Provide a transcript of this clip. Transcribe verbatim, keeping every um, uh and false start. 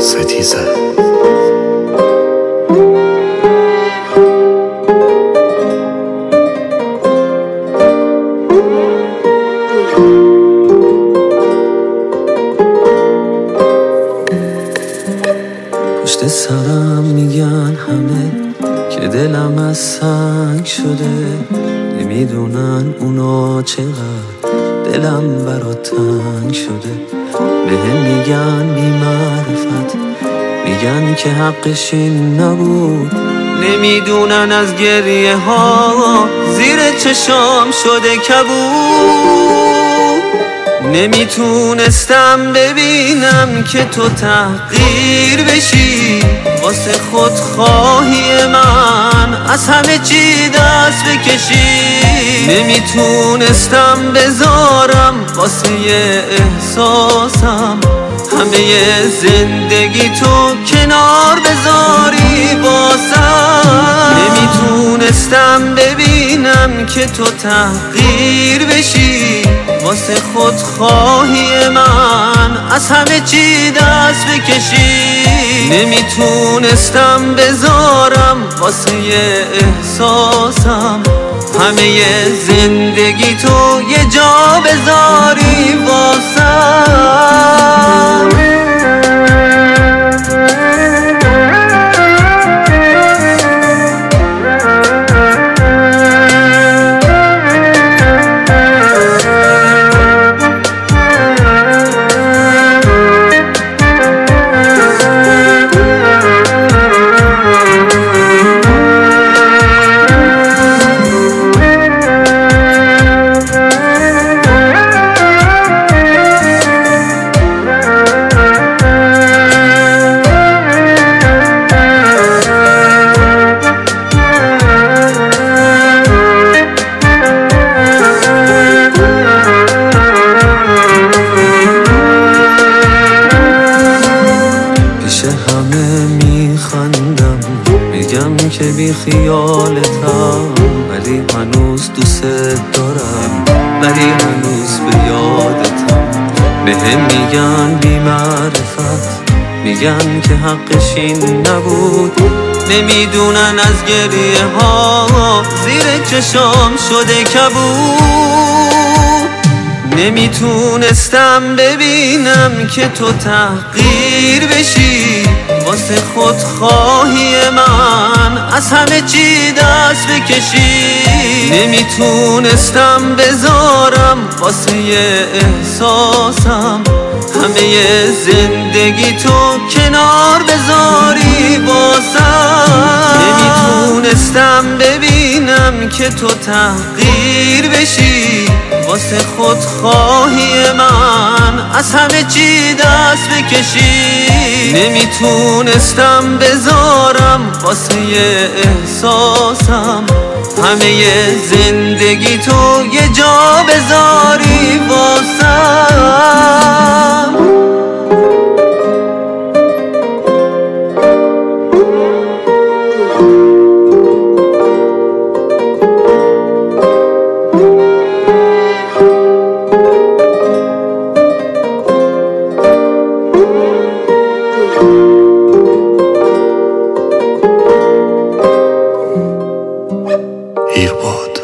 ستیزه پشت سرم میگن همه که دلم از سنگ شده، نمیدونن اونا چقدر دلم برات تنگ شده. بهم میگن بی معرفت، میگن که حقش این نبود، نمیدونن از گریه ها زیر چشام شده کبود. نمیتونستم ببینم که تو تحقیر بشی واسه خودخواهی من، از همه چی دست بکشی. نمیتونستم بذارم واسه احساسم همه زندگی تو کنار بذاری واسم. نمیتونستم ببینم که تو تحقیر بشی واسه خودخواهی من، از همه چی دست بکشی. نمیتونستم بذارم واسه احساسم همه زندگی تو یه جا بذاری واسم. میگم که بی خیالتم، ولی هنوز دوست دارم، ولی هنوز به یادتم. بهم میگن بی معرفت، میگن که حقش این نبود، نمیدونن از گریه ها زیر چشام شده کبود. نمیتونستم ببینم که تو تحقیر بشی واسه خودخواهی من، از همه چی دست بکشی. نمیتونستم بذارم واسه احساسم همه زندگی تو کنار بذاری واسم. نمیتونستم ببینم که تو تحقیر بشی واسه خودخواهی من، از همه چی دست بکشی. نمیتونستم بذارم واسه احساسم همه زندگی تو یه جا بذاری واسم. ایرباد